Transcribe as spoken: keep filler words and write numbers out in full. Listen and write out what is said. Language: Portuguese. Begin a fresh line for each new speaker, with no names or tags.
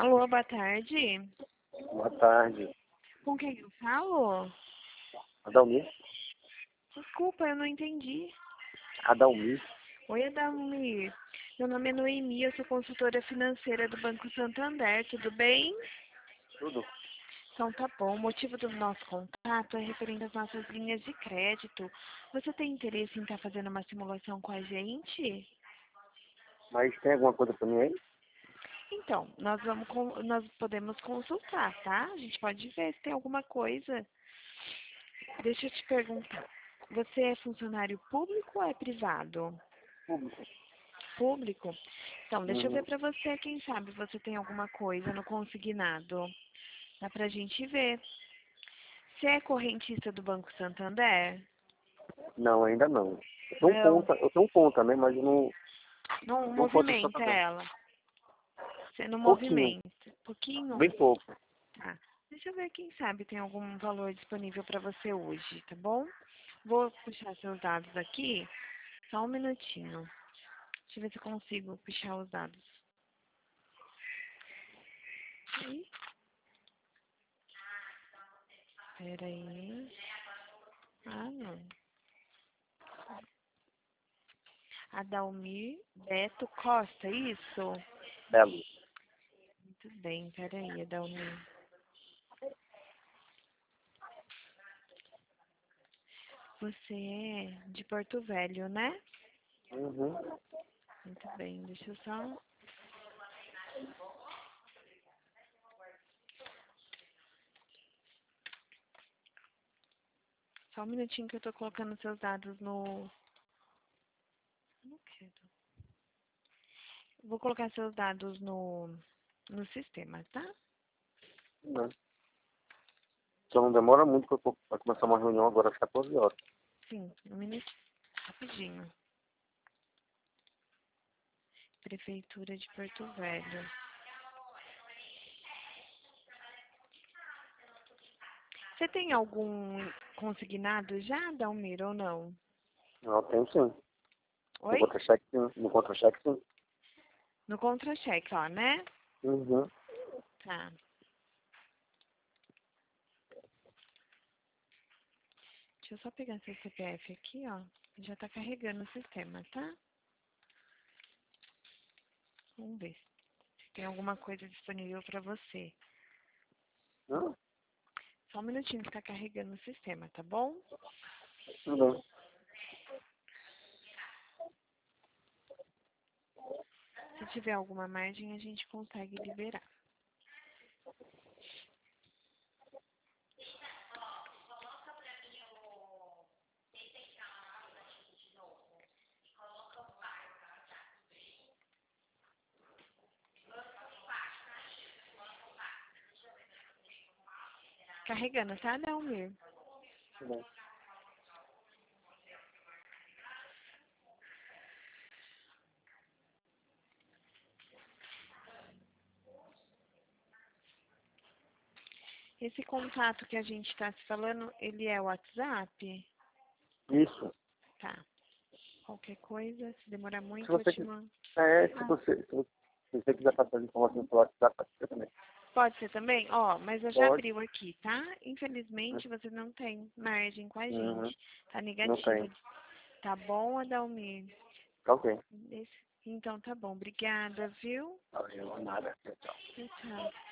Alô, boa tarde.
Boa tarde.
Com quem eu falo?
Adalmir?
Desculpa, eu não entendi.
Adalmir?
Oi, Adalmir. Meu nome é Noemi, eu sou consultora financeira do Banco Santander, tudo bem?
Tudo?
Então tá bom. O motivo do nosso contato é referente às nossas linhas de crédito. Você tem interesse em estar fazendo uma simulação com a gente?
Mas tem alguma coisa pra mim aí?
Então, nós vamos con- nós podemos consultar, tá? A gente pode ver se tem alguma coisa. Deixa eu te perguntar. Você é funcionário público ou é privado?
Público.
Público? Então, deixa eu ver
Uhum.
pra você, quem sabe você tem alguma coisa no consignado. Dá pra gente ver. Você é correntista do Banco Santander?
Não, ainda não. Eu tenho
Não.
conta, eu tenho conta, né? Mas eu não,
Não
não conta só
movimenta
também.
ela. Você não
Pouquinho,
movimenta. Pouquinho?
bem pouco.
Tá. Deixa eu ver, quem sabe tem algum valor disponível pra você hoje, tá bom? Vou puxar seus dados aqui. Só um minutinho. Deixa eu ver se eu consigo puxar os dados. Ih, peraí. Ah, não. Adalmir Beto Costa, isso?
Belo.
Muito bem, peraí, Adalmir. Você é de Porto Velho, né?
Uhum.
Muito bem, deixa eu só... Só um minutinho que eu tô colocando seus dados no... Não quero. Vou colocar seus dados no, no sistema, tá?
Não. Só não demora muito pra, eu- pra começar uma reunião agora às quatorze horas.
Sim, um minutinho. Rapidinho. Prefeitura de Porto Velho. Você tem algum consignado já, Dalmir, ou não?
Não, tem sim. No
Oi?
contra-cheque sim. No contra-cheque sim.
No contra-cheque, ó, né?
Uhum.
Tá. Deixa eu só pegar seu C P F aqui, ó. Já tá carregando o sistema, tá? Vamos ver se tem alguma coisa disponível pra você.
Hum?
Só um minutinho que tá carregando o sistema, tá bom?
Tudo bem.
Se tiver alguma margem, a gente consegue liberar. Carregando, tá, Dalmir?
Tudo bem.
Esse contato que a gente tá se falando, ele é o WhatsApp?
Isso.
Tá. Qualquer coisa, se demorar
Se
muito, eu
você
te
quiser,
mando.
é, se
Ah,
você, se você, se você quiser passar as informações pelo WhatsApp, pode ser também.
pode ser também? Ó, mas eu já
Pode.
abriu aqui, tá? Infelizmente, você não tem margem com a
Uhum.
gente. Tá
Não
negativo.
tem.
Tá bom, Adalmir?
Tá ok.
Esse- Então tá bom. Obrigada, viu?
Valeu, nada. Tchau.
Tchau, tchau.